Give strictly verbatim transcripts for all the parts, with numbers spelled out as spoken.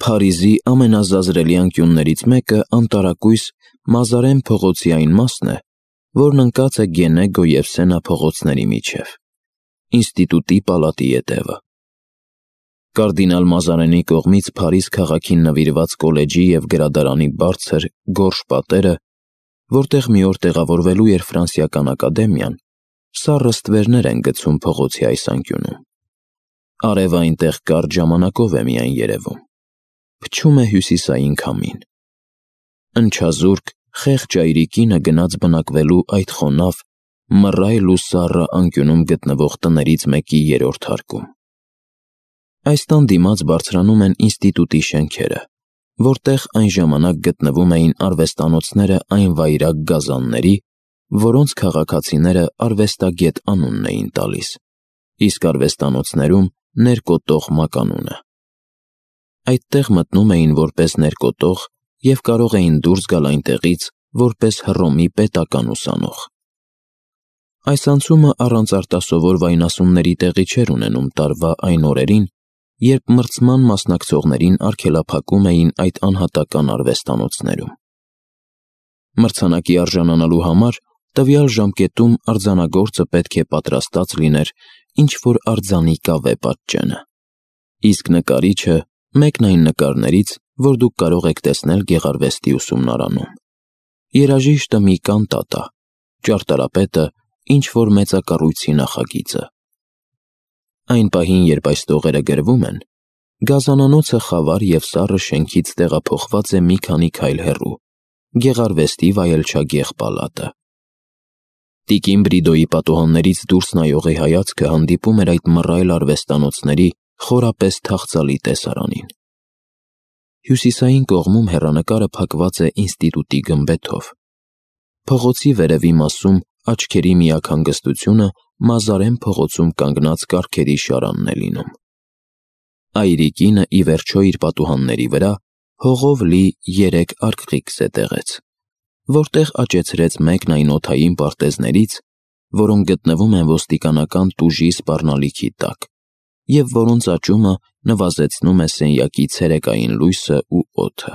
Փարիզի ամենազազրելի անկյուններից մեկը անտարակույս Մազարեն փողոցի այն մասն է, որն ընկած է Գենեգո և Սենա փողոցների միջև, ինստիտուտի պալատի ետևը։ Կարդինալ Մազարենի կողմից Փարիզ քաղաքին նվիրված կոլեջի և գրադարանի բարձր, գորշ պատերը, որտեղ մի օր տեղավորվելու էր Ֆրանսիական ակադեմիան, սառը ստվերներ են գցում փողոցի այս անկյունում։ Արևը այնտեղ կարճ ժամանակով է միայն երևում։ Փչում է հյուսիսային քամին։ Ընչազուրկ, խեղճ այրիկինը գնաց բնակվելու այդ խոնավ, մռայլ ու սառը անկյունում գտնվող տներից մեկի երրորդ հարկում։ Այս տան դիմաց բարձրանում են ինստիտուտի շենքերը, որտեղ այն ժամանակ գտնվում էին արվեստանոցները այն վայրագ գազանների, որոնց քաղաքացիները արվեստագետ անունն էին տալիս, իսկ արվեստանոցներում ներկոտող մականունը։ Այդտեղ մտնում էին որպես ներկոտող և կարող էին դուրս գալ այնտեղից որպես Հռոմի պետական ուսանող։ Այս անցումը առանց արտասովոր վայնասունների տեղի չէր ունենում տարվա այն օրերին, երբ մրցման մասնակցողներին արգելափակում էին այդ անհատական արվեստանոցներում։ Մրցանակի արժանանալու համար տվյալ ժամկետում արձանագործը պետք է պատրաստած լիներ ինչ-որ արձանի կավե պատճենը, իսկ նկարիչը մեկն այն նկարներից, որ դուք կարող եք տեսնել գեղարվեստի ուսումնարանում։ Երաժիշտը մի կանտատա, ճարտարապետը ինչ-որ մեծակառույցի նախագիծը։ Այն պահին, երբ այս տողերը գրվում են, գազանանոցը խավար և սառը շենքից տեղափոխված է մի քանի քայլ հեռու, գեղարվեստի վայելչագեղ պալատը։ Տիկին Բրիդոյի պատուհաններից դուրս նայողի հայացքը հանդիպում էր այդ մռայլ արվեստանոցների խորապես թախծալի տեսարանին։ Հյուսիսային կողմում հեռանկարը փակված է ինստիտուտի գմբեթով։ Փողոցի վերևի մասում աչքերի միակ հանգստությունը Մազարեն փողոցում կանգնած կառքերի շարանն է լինում։ Այրիկինը ի վերջո իր պատուհանների վրա հողով լի երեք արկղիկ զետեղեց, որտեղ աճեցրեց մեկն այն օդային պարտեզներից, որոնք գտնվում են ոստիկանական տուժի սպառնալիքի տակ, և որոնց աճումը նվազեցնում է սենյակի ցերեկային լույսը ու օդը։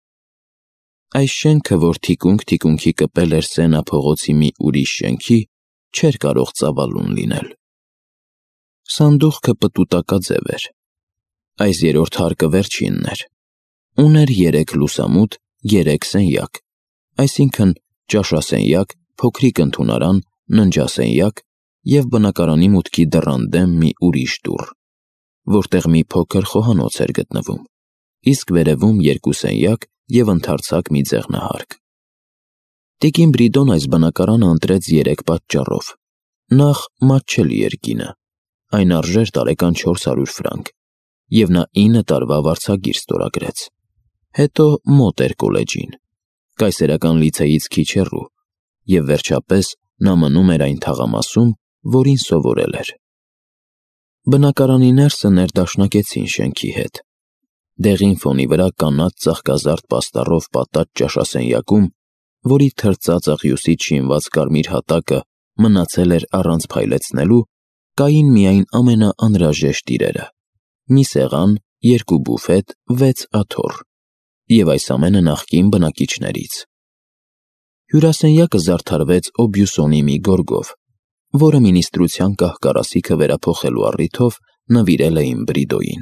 Այս շենքը, որ թիկունք-թիկունքի կպել էր Սենա փողոցի մի ուրիշ շենքի, չէր կարող ծավալուն լինել։ Սանդուղքը պտուտակաձև էր։ Այս երրորդ հարկը վերջինն էր։ Ուներ երեք լուսամուտ, երեք սենյակ, այսինքն ճաշասենյակ, փոքրիկ ընդունարան, ննջասենյակ և բնակարանի մուտքի դռան դեմ մի ուրիշ դուռ, որտեղ մի փոքր խոհանոց էր գտնվում, իսկ վերևում երկու սենյակ և ընդարձակ մի ձեղնահարկ։ Տիկին Բրիդոն այս բնակարանը ընտրեց երեք պատճառով։ Նախ մատչելի էր կինը, այն արժեր տարեկան չորս հարյուր ֆրանկ, և նա ինը տարվա վարձագիր ստորագրեց։ Հետո մոտ էր կոլեջին, կայսերական լիցեից քիչ հեռու, և վերջապես նա մնում էր այն թաղամասում, որին սովորել էր։ Բնակարանի ներսը ներդաշնակեցին շենքի հետ։ Դեղին ֆոնի վրա կանաչ ծաղկազարդ պաստառով պատած ճաշասենյակում, որի թրծած աղյուսից շինված կարմիր հատակը մնացել էր առանց փայլեցնելու, կային միայն ամենաանհրաժեշտ իրերը՝ մի սեղան, երկու բուֆետ, վեց աթոռ, և այս ամենը նախկին բնակիչներից։ Հյուրասենյակը զարդարվեց Օբյուսոնի մի գորգով, որը մինիստրության կահ-կարասիքը վերափոխելու առիթով նվիրել էին Բրիդոյին։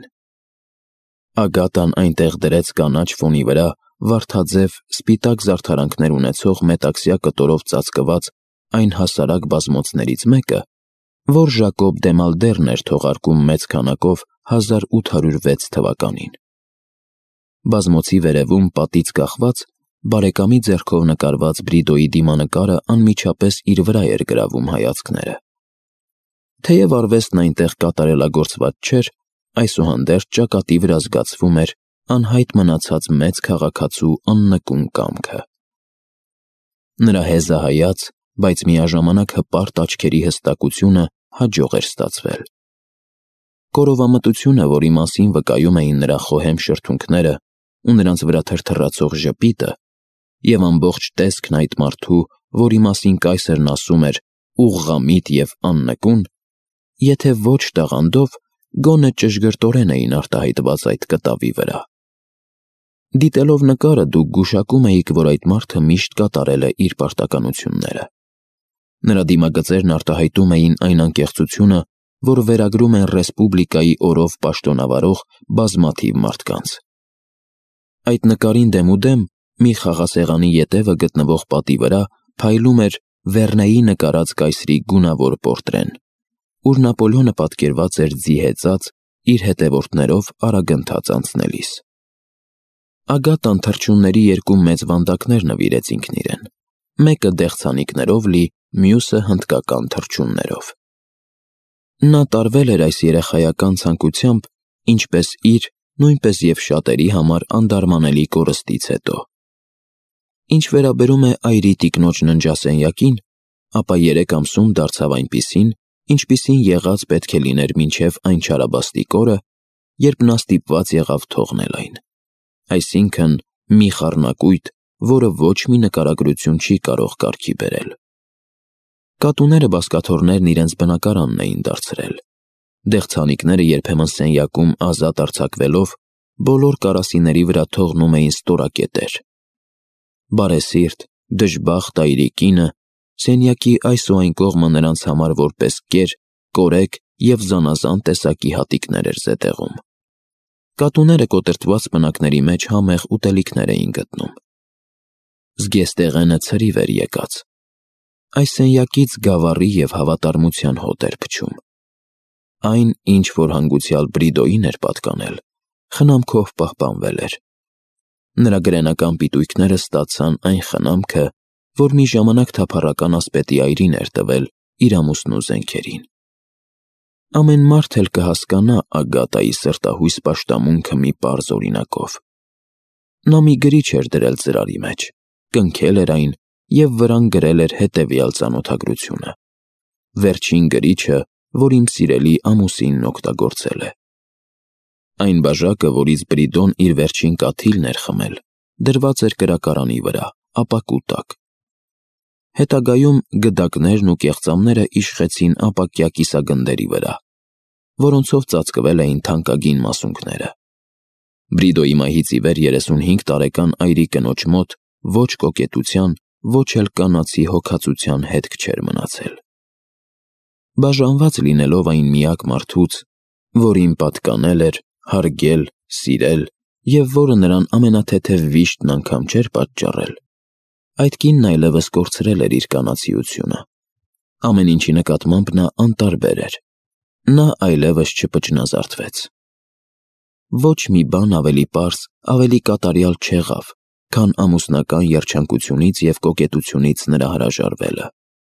Ագատան այնտեղ դրեց կանաչ ֆոնի վրա վարդաձև, սպիտակ զարդարանքներ ունեցող մետաքսյա կտորով ծածկված այն հասարակ բազմոցներից մեկը, որ Ժակոբ դե Մալդերն էր թողարկում մեծ քանակով հազար ութ հարյուր վեց թվականին։ Բազմոցի վերևում պատից կախված բարեկամի ձեռքով նկարված Բրիդոյի դիմանկարը անմիջապես իր վրա էր գրավում հայացքները։ Թեև արվեստն այնտեղ կատարելագործված չէր, այսուհանդերձ ճակատի վրա զգացվում էր անհայտ մնացած մեծ քաղաքացու աննկուն կամքը։ Նրա հեզահայաց, բայց միաժամանակ հպարտ աչքերի հստակությունը հաջող էր ստացվել։ Կորովամտությունը, որի մասին վկայում էին նրա խոհեմ շրթունքները ու նրանց վրա թրթռացող ժպիտը, և ամբողջ տեսքն այդ մարդու, որի մասին կայսերն ասում էր ուղղամիտ և աննկուն, եթե ոչ տաղանդով, գոնե ճշգրտորեն էին արտահայտված այդ կտավի վրա։ Դիտելով նկարը դուք գուշակում էիք, որ այդ մարդը միշտ կատարել է իր պարտականությունները։ Նրա դիմագծերն արտահայտում էին այն անկեղծությունը, որ վերագրում են ռեսպուբլիկայի օրով պաշտոնավարող բազմաթիվ մարդկանց։ Այդ նկարին դեմուդեմ մի խաղասեղանի ետևը գտնվող պատի վրա փայլում էր Վերնեի նկարած կայսրի գունավոր պորտրեն, ուր Նապոլեոնը պատկերված էր ձիհեծած իր հետևորդներով արագընթաց անցնելիս։ Ագատան թռչունների երկու մեծ վանդակներ նվիրեց ինքն իրեն, մեկը դեղցանիկներով լի, մյուսը հնդկական թռչուններով։ Նա տարվել էր այս երեխայական ցանկությամբ, ինչպես իր, նույնպես և շատերի համար անդարմանելի կորստից հետո։ Ինչ վերաբերում է այրի տիկնոջ ննջասենյակին, ապա երեք ամսում դարձավ այնպիսին, ինչպիսին եղած պետք է լիներ մինչև այն չարաբաստիկ օրը, երբ նա ստիպված եղավ թողնել այն, այսինքն մի խառնակույտ, որը ոչ մի նկարագրություն չի կարող կարգի բերել։ Կատուները բազկաթոռներն իրենց բնակարանն էին դարձրել։ Դեղցանիկները երբեմն սենյակում ազատ արձակվելով, բոլոր կարասիների վրա թողնում էին ստորակետեր։ Բարեսիրտ, դժբախտ այրի կինը սենյակի այս ու այն կողմը նրանց համար որպես կեր, կորեկ և զանազան տեսակի հատիկներ էր զետեղում։ Կատուները կոտրտված պնակների մեջ համեղ ուտելիքներ էին գտնում։ Զգեստեղենը ցրիվ էր եկած։ Այս սենյակից գավառի և հավատարմության հոտ էր փչում։ Այն, ինչ որ հանգուցյալ Բրիդոյին էր պատկանել, խնամքով պահպանվել էր։ Նրա գրենական պիտույքները ստացան այն խնամքը, որ մի ժամանակ թափառական ասպետի այրին էր տվել իր ամուսնու զենքերին։ Ամեն մարդ էլ կհասկանա Ագատայի սրտահույս պաշտամունքը մի պարզ օրինակով։ Նա մի գրիչ էր դրել ծրարի մեջ, կնքել էր այն և վրան գրել էր հետևյալ ծանոթագրությունը. «Վերջին գրիչը, որ իմ սիրելի ամուսինն օգտագործել է»։ Այն բաժակը, որից Բրիդոն իր վերջին կաթիլն էր խմել, դրված էր կրակարանի վրա, ապակու տակ։ Հետագայում գդակներն ու կեղծամները իշխեցին ապակյա կիսագնդերի վրա, որոնցով ծածկվել էին թանկագին մասունքները։ Բրիդոյի մահից ի վեր երեսունհինգ տարեկան այրի կնոջ մոտ ոչ կոկետության, ոչ էլ կանացի հոգացության հետք չէր մնացել։ Բաժանված լինելով այն միակ մարդուց, որին պատկանել էր, հարգել, սիրել և որը նրան ամենաթեթև վիշտն անգամ չէր պատճառել, այդ կինն այլևս կորցրել էր իր կանացիությունը։ Ամեն ինչի նկատմամբ նա անտարբեր էր։ Նա այլևս չպճնազարդվեց։ Ոչ մի բան ավելի պարզ, ավելի կատարյալ չեղավ, քան ամուսնական երջանկությունից և կոկետությունից նրա հրաժարվելը։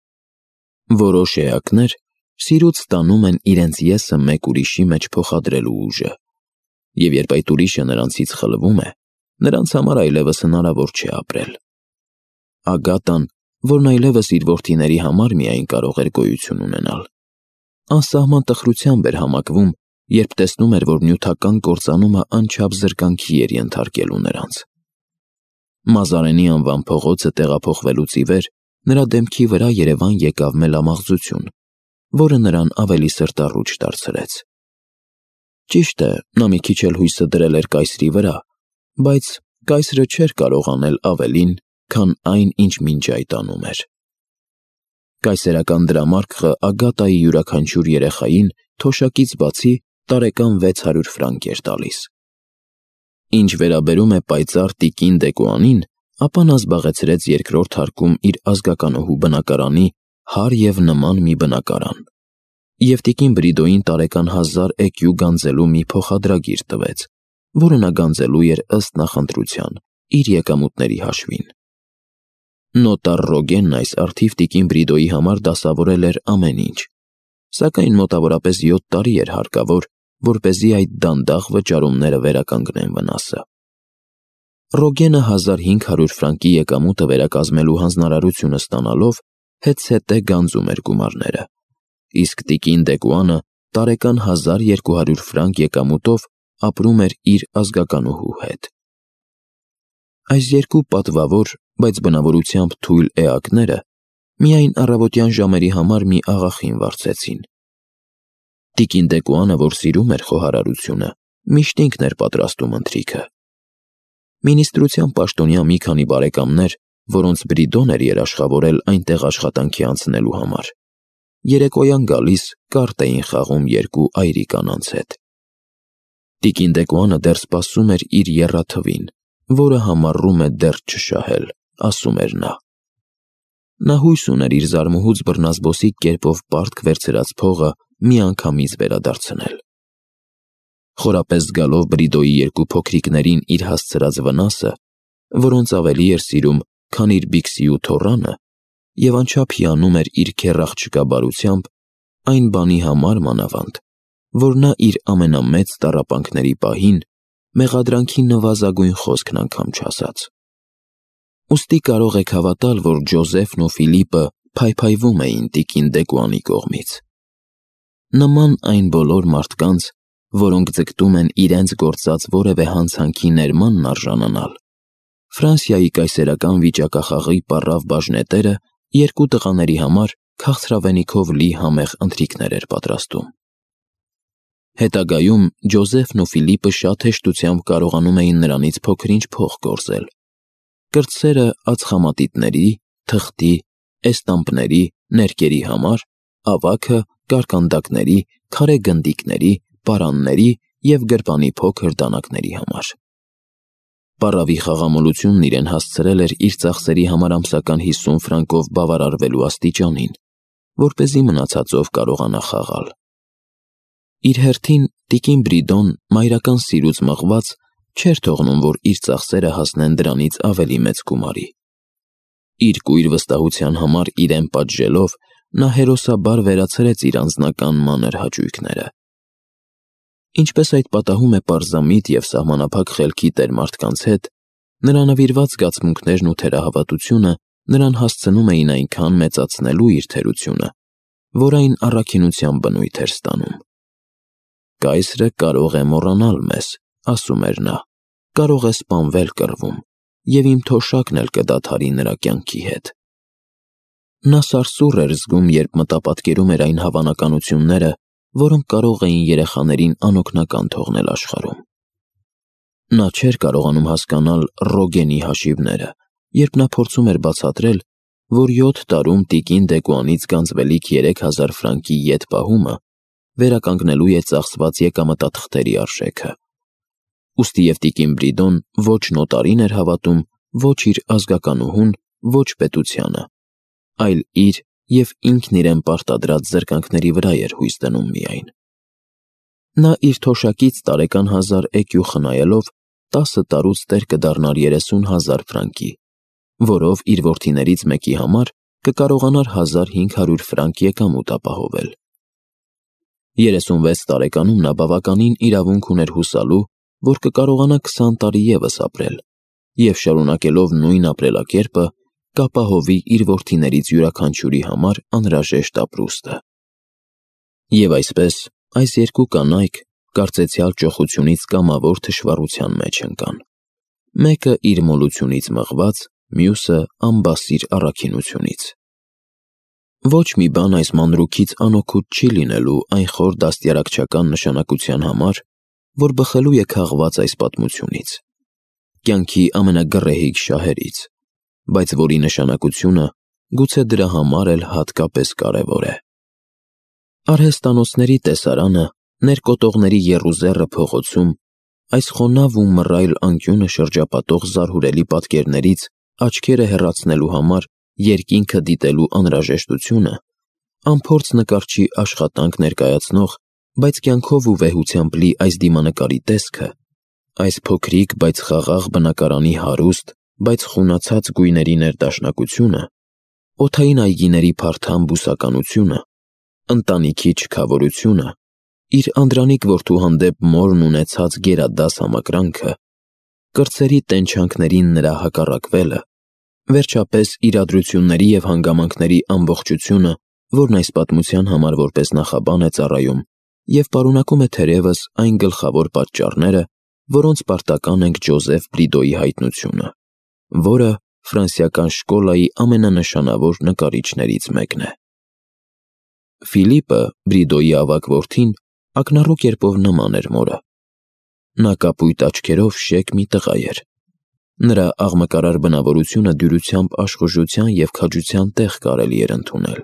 Որոշ էակներ սիրուց ստանում են իրենց եսը մեկ ուրիշի մեջ փոխադրելու ուժը, և երբ այդ ուրիշը նրանցից խլվում է, նրանց համար այլևս հնարավոր չէ ապրել։ Ագատան, որն այլևս իր որդիների համար միայն կարող էր գոյություն ունենալ, անսահման տխրությամբ էր համակվում, երբ տեսնում էր, որ նյութական կործանումը անչափ զրկանքի էր ենթարկելու նրանց։ Մազարենի անվան փողոցը տեղափոխվելուց ի վեր նրա դեմքի վրա երևան եկավ մելամաղձություն, որը նրան ավելի սրտառուչ դարձրեց։ Ճիշտ է, նա մի քիչ էլ հույսը դրել էր կայսրի վրա, բայց կայսրը չէր կարող անել ավելին, քան այն, ինչ մինչ այդ անում էր։ Կայսերական դրամարկղը Ագատայի յուրաքանչյուր երեխային թոշակից բացի տարեկան վեց հարյուր ֆրանկ էր տալիս։ Ինչ վերաբերում է պայծառ տիկին Դեկուանին, ապա նա զբաղեցրեց երկրորդ հարկում իր ազգականուհու բնակարանի հարկ և նման մի բնակարան, և տիկին Բրիդոյին տարեկան հազար էկյու գանձելու մի փոխադրագիր տվեց, որը նա գանձելու էր ըստ նախընտրության, իր եկամուտների հաշվին։ Նոտար Ռոգենն այս առթիվ տիկին Բրիդոյի համար դասավորել էր ամեն ինչ, սակայն մոտավորապես յոթ տարի էր հարկավոր, որպեսզի այդ դանդաղ վճարումները վերականգնեն վնասը։ Ռոգենը հազար հինգ հարյուր ֆրանկի եկամուտը վերակազմելու հանձնարարությունը ստանալով հետզհետե գանձում էր գումարները, իսկ տիկին Դեկուանը տարեկան հազար երկու հարյուր ֆրանկ եկամուտով ապրում էր իր ազգականուհու հետ։ Այս երկու պատվավոր, բայց բնավորությամբ թույլ էակները միայն առավոտյան ժամերի համար մի աղախին վարձեցին։ Տիկին Դեկուանը, որ սիրում էր խոհարարությունը, միշտ ինքն էր պատրաստում ընթրիքը։ Մինիստրության պաշտոնյա մի քանի բարեկամներ, որոնց Բրիդոն էր երաշխավորել այնտեղ աշխատանքի անցնելու համար, երեկոյան գալիս կարտ էին խաղում երկու այրի կանանց հետ։ Տիկին Դեկոյանը դեռ սպասում էր իր եռաթվին, որը համառում է դեռ չշահել, ասում էր նա։ Նա հույս ուներ իր զարմուհուց բռնազբոսիկ կերպով պարտք վերցրած փողը միանգամից վերադարձնել։ Խորապես զգալով Բրիդոյի երկու փոքրիկներին իր հասցրած վնասը, որոնց ավելի էր սիրում, քան իր Բիքսի ու Թոռանը, և անչափ հիանում էր իր քեռ աղջկա բարությամբ, այն բանի համար մանավանդ, որ նա իր ամենամեծ տառապանքների պահին մեղադրանքի նվազագույն խոսքն անգամ չասաց։ Ուստի կարող եք հավատալ, որ Ջոզեֆն ու Ֆիլիպը փայփայվում էին տիկին Դեկոյանի կողմից։ Նման այն բոլոր մարդկանց, որոնք ձգտում են իրենց գործած որևէ հանցանքի ներմանն արժանանալ, Ֆրանսիայի կայսերական վիճակախաղի պառավ բաժնետերը երկու տղաների համար քաղցրավենիքով լի համեղ ընթրիքներ էր պատրաստում։ Հետագայում Ջոզեֆն ու Ֆիլիպը շատ հեշտությամբ կարողանում էին նրանից փոքր-ինչ փող գործել։ Կրտսերը ածխամատիտների, թղթի, էստամպների, ներկերի համար, ավագը կարկանդակների, քարե գնդիկների, պարանների և գրպանի փոքր դանակների համար։ Պառավի խաղամոլությունն իրեն հասցրել էր իր ծախսերի համար ամսական հիսուն ֆրանկով բավարարվելու աստիճանին, որպեսզի մնացածով կարողանա խաղալ։ Իր հերթին տիկին Բրիդոն մայրական սիրուց մղված չէր թողնում, որ իր ծախսերը հասնեն դրանից ավելի մեծ գումարի։ Իր կույր վստահության համար իրեն պատժելով, նա հերոսաբար վերացրեց իր անձնական մանր հաճույքները։ Ինչպես այդ պատահում է պարզամիտ և սահմանափակ խելքի տեր մարդկանց հետ, նրա նվիրված զգացմունքներն ու թերահավատությունը նրան հասցնում էին այնքան մեծացնելու իր թերությունը, որ այն առաքինության բնույթ էր ստանում։ «Կայսրը կարող է մոռանալ մեզ», ասում էր նա, «կարող է սպանվել կռվում, և իմ թոշակն էլ կդադարի նրա կյանքի հետ»։ Նա սարսուռ էր զգում, երբ մտապատկերում էր այն հավանականությունները, որոնք կարող էին երեխաներին անօգնական թողնել աշխարհում։ Նա չէր կարողանում հասկանալ Ռոգենի հաշիվները, երբ նա փորձում էր բացատրել, որ յոթ տարում տիկին Դեկոյանից գանձվելիք երեք հազար ֆրանկի ետ պահումը վերականգնելու է ծախսված եկամտաթղթերի արժեքը։ Ուստի և տիկին Բրիդոն ոչ նոտարին էր հավատում, ոչ իր ազգականուհուն, ոչ պետությանը, այլ իր և ինքն իրեն պարտադրած զրկանքների վրա էր հույս դնում միայն։ Նա իր թոշակից տարեկան հազար էկյու խնայելով տասը տարուց տեր կդառնար երեսուն հազար ֆրանկի, որով իր որդիներից մեկի համար կկարողանար հազար հինգ հարյուր ֆրանկ եկամուտ ապահովել։ Երեսունվեց տարեկանում նա բավականին իրավունք ուներ հուսալու, որ կկարողանա քսան տարի ևս ապրել և շարունակելով նույն ապրելակերպը կապահովի իր որդիներից յուրաքանչյուրի համար անհրաժեշտ ապրուստը։ Եվ այսպես այս երկու կանայք կարծեցյալ ճոխությունից կամավոր թշվառության մեջ ընկան, մեկը իր մոլությունից մղված, մյուսը անբասիր առաքինությունից։ Ոչ մի բան այս մանրուքից անօգուտ չի լինելու այն խոր դաստիարակչական նշանակության համար, որ բխելու է քաղված այս պատմությունից, կյանքի ամենագռեհիկ շահերից, բայց որի նշանակությունը գուցե դրա համար էլ հատկապես կարևոր է։ Արհեստանոցների տեսարանը, ներկոտողների եռուզեռը փողոցում, այս խոնավ ու մռայլ անկյունը շրջապատող զարհուրելի պատկերներից աչքերը հեռացնելու համար երկինքը դիտելու անհրաժեշտությունը, անփորձ նկարչի աշխատանք ներկայացնող, բայց կյանքով ու վեհությամբ լի այս դիմանկարի տեսքը, այս փոքրիկ, բայց խաղաղ բնակարանի հարուստ, բայց խունացած գույների ներդաշնակությունը, օդային այգիների փարթամ բուսականությունը, ընտանիքի չքավորությունը, իր անդրանիկ որդու հանդեպ մորն ունեցած գերադաս համակրանքը, կրտսերի տենչանքներին նրա հակառակվելը, վերջապես իրադրությունների և հանգամանքների ամբողջությունը, որն այս պատմության համար որպես նախաբան է ծառայում և պարունակում է թերևս այն գլխավոր պատճառները, որոնց պարտական ենք Ջոզեֆ Բրիդոյի հայտնությունը, որը ֆրանսիական շկոլայի ամենանշանավոր նկարիչներից մեկն է։ Ֆիլիպը, Բրիդոյի ավագ որդին, ակնառու կերպով նման էր մորը։ Նա կապույտ աչքերով շեկ մի տղա էր, Նրա աղմկարար բնավորությունը դյուրությամբ աշխուժության և քաջության տեղ կարելի էր ընդունել։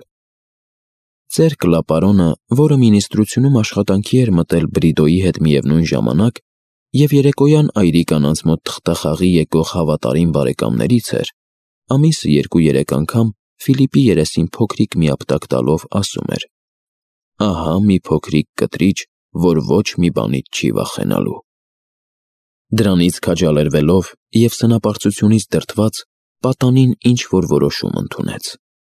Ծեր Կլապարոնը, որը մինիստրությունում աշխատանքի էր մտել Բրիդոյի հետ միևնույն ժամանակ և երեկոյան այրի կանանց մոտ թղթախաղի եկող հավատարիմ բարեկամներից էր, ամիսը երկու-երեք անգամ Ֆիլիպի երեսին փոքրիկ միապտակ տալով ասում էր. «Ահա մի փոքրիկ կտրիչ, որ ոչ մի բանից չի վախենալու»։ Դրանից քաջալերվելով և սնապարծությունից դրդված, պատանին ինչ-որ որոշում ընդունեց։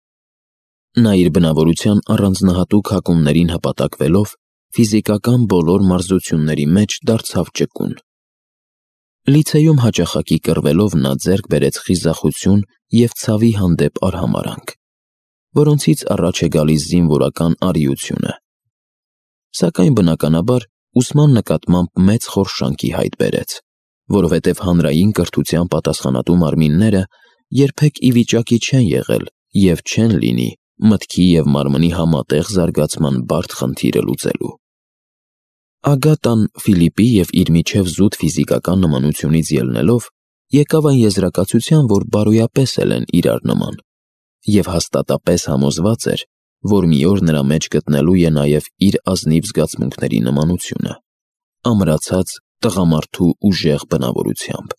Նա իր բնավորության առանձնահատուկ հակումներին հպատակվելով, ֆիզիկական բոլոր մարզությունների մեջ դարձավ ճկուն։ Լիցեյում հաճախակի կռվելով նա ձեռք բերեց խիզախություն և ցավի հանդեպ արհամարհանք, որոնցից առաջ է գալիս զինվորական արիությունը։ Սակայն բնականաբար ուսման նկատմամբ մեծ խորշանքի հայտ բերեց, որովհետև հանրային կրթության պատասխանատու մարմինները երբեք ի վիճակի չեն եղել և չեն լինի մտքի և մարմնի համատեղ զարգացման բարդ խնդիրը լուծելու։ Ագատան Ֆիլիպի և իր միջև զուտ ֆիզիկական նմանությունից ելնելով, եկավ այն եզրակացության, որ բարոյապես էլ են իրար նման, և հաստատապես համոզված էր, որ մի օր նրա մեջ գտնելու է նաև իր ազնիվ զգացմունքների նմանությունը, ամրացած տղամարդու ուժեղ բնավորությամբ։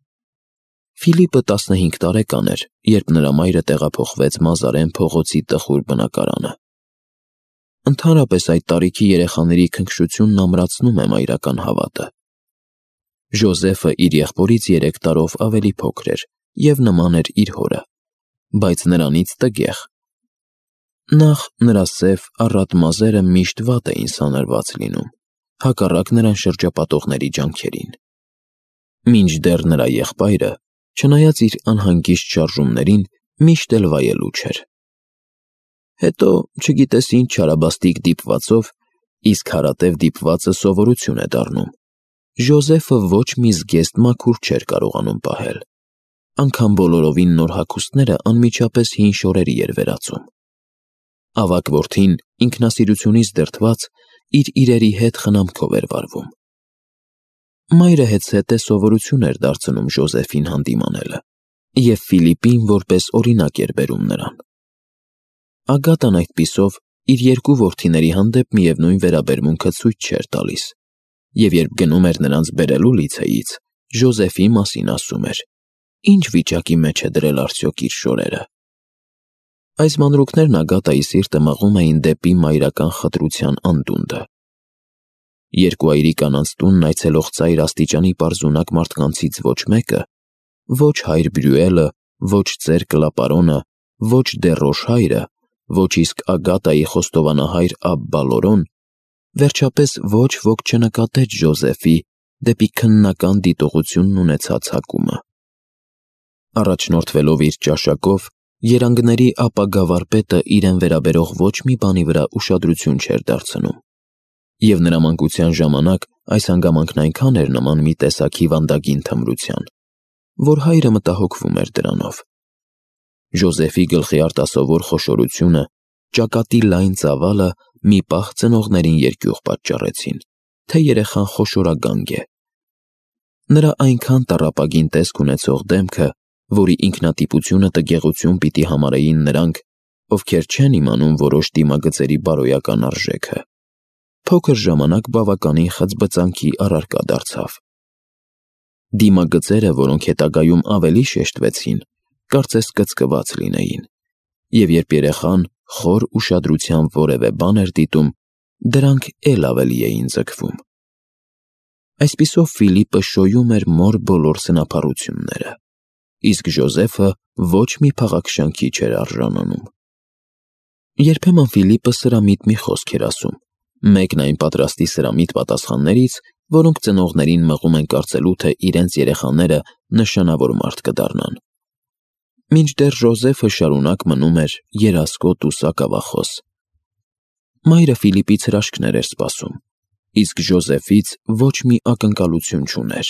Ֆիլիպը տասնհինգ տարեկան էր, երբ նրա մայրը տեղափոխվեց Մազարեն փողոցի տխուր բնակարանը։ Ընդհանրապես այդ տարիքի երեխաների քնքշությունն ամրացնում է մայրական հավատը։ Ժոզեֆը իր եղբորից երեք տարով ավելի փոքր էր և նման էր իր հորը, բայց նրանից տգեղ։ Նախ նրա սև, առատ մազերը միշտ վատ էին սանրված լինում, հակառակ նրան շրջապատողների ջանքերին։ Մինչդեռ նրա եղբայրը, չնայած իր անհանգիստ շարժումներին, միշտ էլ վայելուչ էր։ Հետո, չգիտես ինչ չարաբաստիկ դիպվածով, իսկ հարատև դիպվածը սովորություն է դառնում, Ժոզեֆը ոչ մի զգեստ մաքուր չէր կարողանում պահել, անգամ բոլորովին նոր հագուստները անմիջապես հին շորերի էր վերածում։ Ավագ որդին, ինքնասիրությունից դրդված, իր իրերի հետ խնամքով էր վարվում։ Մայրը հետզհետե սովորություն էր դարձնում Ժոզեֆին հանդիմանելը, և Ֆիլիպին որպես օրինակ էր բերում նրան։ Ագատան այդպիսով իր երկու որդիների հանդեպ միևնույն վերաբերմունքը ցույց չէր տալիս, և երբ գնում էր նրանց բերելու լիցեյից, Ժոզեֆի մասին ասում էր. «Ինչ վիճակի մեջ է դրել արդյոք իր շորերը»։ Այս մանրուքներն Ագատայի սիրտը մղում էին դեպի մայրական խտրության անդունդը։ Երկու այրի կանանց տունն այցելող ծայր աստիճանի պարզունակ մարդկանցից ոչ մեկը, ոչ հայր Բրյուելը, ոչ ծեր Կլապարոնը, ոչ դե Ռոշհայրը, ոչ իսկ Ագատայի խոստովանահայր Աբբա Լորոն, վերջապես ոչ ոք չնկատեց Ժոզեֆի դեպի քննական դիտողությունն ունեցած հակումը։ Առաջնորդվելով իր ճաշակով, երանգների ապագա վարպետը իրեն վերաբերող ոչ մի բանի վրա ուշադրություն չէր դարձնում, և նրա մանկության ժամանակ այս հանգամանքն այնքան էր նման մի տեսակ հիվանդագին թմրության, որ հայրը մտահոգվում էր դրանով։ Ժոզեֆի գլխի արտասովոր խոշորությունը, ճակատի լայն ծավալը մի պահ ծնողներին երկյուղ պատճառեցին, թե երեխան խոշորագանկ է։ Նրա այնքան տառապագին տեսք ունեցող դեմքը, որի ինքնատիպությունը տգեղություն պիտի համարեին նրանք, ովքեր չեն իմանում որոշ դիմագծերի բարոյական արժեքը, փոքր ժամանակ բավականին խծբծանքի առարկա դարձավ։ Դիմագծերը, որոնք հետագայում ավելի շեշտվեցին, կարծես կծկված լինեին, և երբ երեխան խոր ուշադրությամբ որևէ բան էր դիտում, դրանք էլ ավելի էին ձգվում։ Այսպիսով Ֆիլիպը շոյում էր մոր բոլոր սնափառությունները, իսկ Ժոզեֆը ոչ մի փաղաքշանքի չէր արժանանում։ Երբեմն Ֆիլիպը սրամիտ մի խոսք էր ասում, մեկն այն պատրաստի սրամիտ պատասխաններից, որոնք ծնողներին մղում են կարծելու, թե իրենց երեխաները նշանավոր մարդ կդառնան։ Մինչդեռ Ժոզեֆը շարունակ մնում էր երասկոտ ու սակավախոս։ Մայրը Ֆիլիպից հրաշքներ էր սպասում, իսկ Ժոզեֆից ոչ մի ակնկալություն չուներ։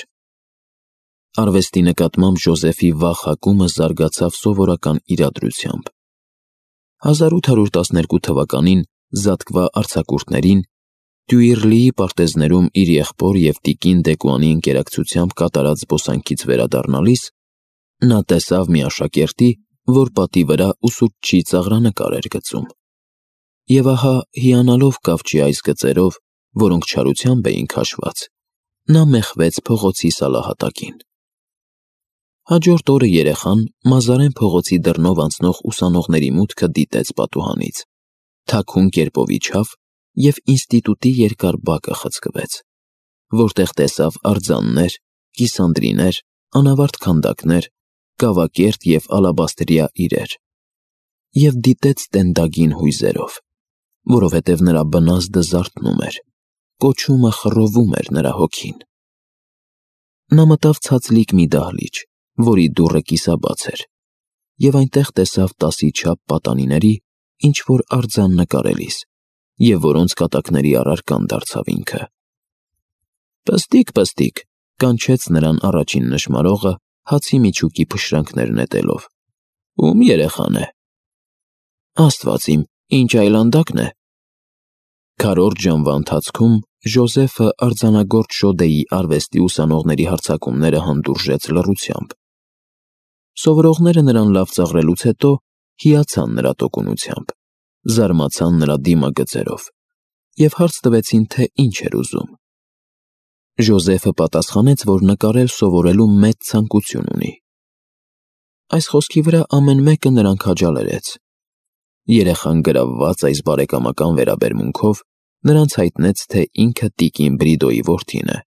Արվեստի նկատմամբ Ժոզեֆի վաղ հակումը զարգացավ սովորական իրադրությամբ։ հազար ութ հարյուր տասներկու թվականին Զատկվա արձակուրդներին, Տյուիռլիի պարտեզներում իր եղբոր և տիկին Դեկուանի ընկերակցությամբ կատարած զբոսանքից վերադառնալիս, Նա տեսավ մի աշակերտի, որ պատի վրա ուսուցչի ծաղրանկար էր գծում։ Եվ ահա, հիանալով կավճի այս գծերով, որոնք չարությամբ էին քաշված, նա մեխվեց փողոցի սալահատակին։ Հաջորդ օրը երեխան Մազարեն փողոցի դռնով անցնող ուսանողների մուտքը դիտեց պատուհանից, թաքուն կերպով իջավ և ինստիտուտի երկար բակը խցկվեց, որտեղ տեսավ արձաններ, կիսանդրիներ, անավարտ քանդակներ, կավակերտ և ալաբաստրյա իրեր, և դիտեց տենդագին հույզերով, որովհետև նրա բնազդը զարթնում էր, կոչումը խռովում էր նրա հոգին։ Նա մտավ ցածլիկ մի դահլիճ, որի դուռը կիսաբաց էր, և այնտեղ տեսավ տասի չափ պատանիների ինչ-որ արձան նկարելիս, և որոնց կատակների առարկան դարձավ ինքը։ «Պստիկ, պստիկ», կանչեց նրան առաջին նշմարողը, հացի միջուկի փշրանքներ նետելով։ «Ում երեխան է»։ «Աստված իմ, ինչ այլանդակն է»։ Քառորդ ժամվա ընթացքում Ժոզեֆը արձանագործ շոդեի արվեստի ուսանողների հարձակումները հանդուրժեց լռությամբ։ Սովորողները նրան լավ ծաղրելուց հետո հիացան նրա տոկունությամբ, զարմացան նրա դիմագծերով և հարց տվեցին, թե ինչ էր ուզում։ Ժոզեֆը պատասխանեց, որ նկարել սովորելու մեծ ցանկություն ունի։ Այս խոսքի վրա ամեն մեկը նրան քաջալերեց։ Երեխան գրավված այս բարեկամական վերաբերմունքով նրանց հայտնեց, թե ինքը տիկին Բրիդոյի որդին է,